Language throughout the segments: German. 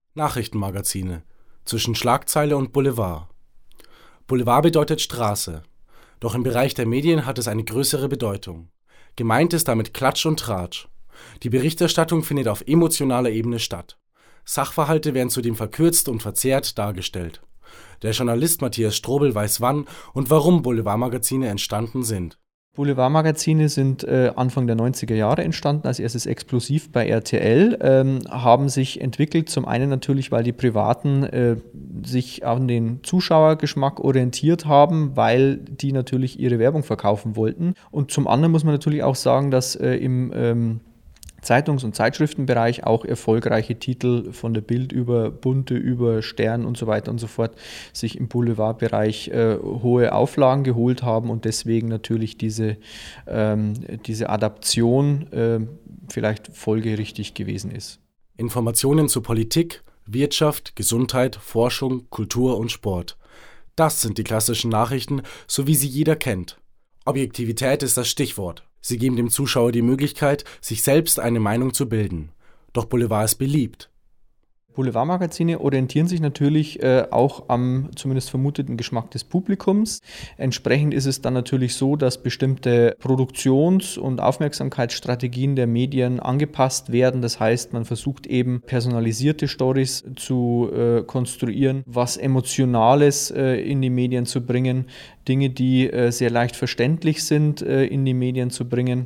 Nachrichtenmagazine zwischen Schlagzeile und Boulevard. Boulevard bedeutet Straße, doch im Bereich der Medien hat es eine größere Bedeutung. Gemeint ist damit Klatsch und Tratsch. Die Berichterstattung findet auf emotionaler Ebene statt. Sachverhalte werden zudem verkürzt und verzerrt dargestellt. Der Journalist Matthias Strobel weiß, wann und warum Boulevardmagazine entstanden sind. Boulevardmagazine sind Anfang der 90er Jahre entstanden, als erstes exklusiv bei RTL, haben sich entwickelt, zum einen natürlich, weil die Privaten sich an den Zuschauergeschmack orientiert haben, weil die natürlich ihre Werbung verkaufen wollten. Und zum anderen muss man natürlich auch sagen, dass im Zeitungs- und Zeitschriftenbereich auch erfolgreiche Titel von der Bild über Bunte, über Stern und so weiter und so fort sich im Boulevardbereich hohe Auflagen geholt haben und deswegen natürlich diese Adaption vielleicht folgerichtig gewesen ist. Informationen zu Politik, Wirtschaft, Gesundheit, Forschung, Kultur und Sport. Das sind die klassischen Nachrichten, so wie sie jeder kennt. Objektivität ist das Stichwort. Sie geben dem Zuschauer die Möglichkeit, sich selbst eine Meinung zu bilden. Doch Boulevard ist beliebt. Boulevardmagazine orientieren sich natürlich auch am zumindest vermuteten Geschmack des Publikums. Entsprechend ist es dann natürlich so, dass bestimmte Produktions- und Aufmerksamkeitsstrategien der Medien angepasst werden. Das heißt, man versucht eben personalisierte Storys zu konstruieren, was Emotionales in die Medien zu bringen, Dinge, die sehr leicht verständlich sind, in die Medien zu bringen.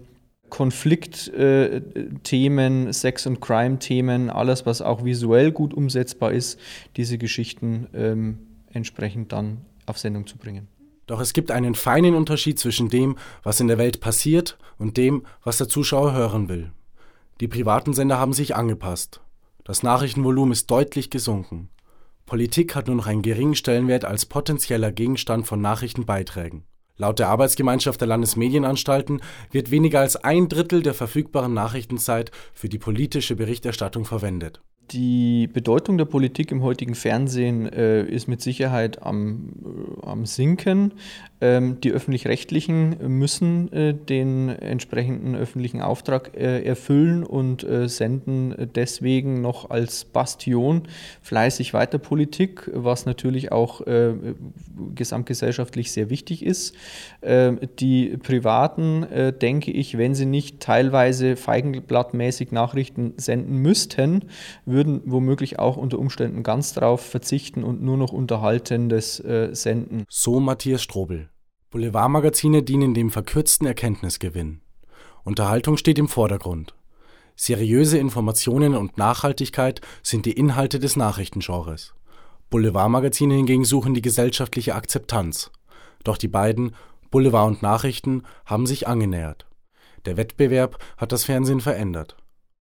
Konfliktthemen, Sex- und Crime-Themen, alles, was auch visuell gut umsetzbar ist, diese Geschichten entsprechend dann auf Sendung zu bringen. Doch es gibt einen feinen Unterschied zwischen dem, was in der Welt passiert, und dem, was der Zuschauer hören will. Die privaten Sender haben sich angepasst. Das Nachrichtenvolumen ist deutlich gesunken. Politik hat nur noch einen geringen Stellenwert als potenzieller Gegenstand von Nachrichtenbeiträgen. Laut der Arbeitsgemeinschaft der Landesmedienanstalten wird weniger als 1/3 der verfügbaren Nachrichtenzeit für die politische Berichterstattung verwendet. Die Bedeutung der Politik im heutigen Fernsehen ist mit Sicherheit am Sinken. Die Öffentlich-Rechtlichen müssen den entsprechenden öffentlichen Auftrag erfüllen und senden deswegen noch als Bastion fleißig weiter Politik, was natürlich auch gesamtgesellschaftlich sehr wichtig ist. Die Privaten, denke ich, wenn sie nicht teilweise feigenblattmäßig Nachrichten senden müssten, würden womöglich auch unter Umständen ganz darauf verzichten und nur noch Unterhaltendes senden. So Matthias Strobel. Boulevardmagazine dienen dem verkürzten Erkenntnisgewinn. Unterhaltung steht im Vordergrund. Seriöse Informationen und Nachhaltigkeit sind die Inhalte des Nachrichtengenres. Boulevardmagazine hingegen suchen die gesellschaftliche Akzeptanz. Doch die beiden, Boulevard und Nachrichten, haben sich angenähert. Der Wettbewerb hat das Fernsehen verändert.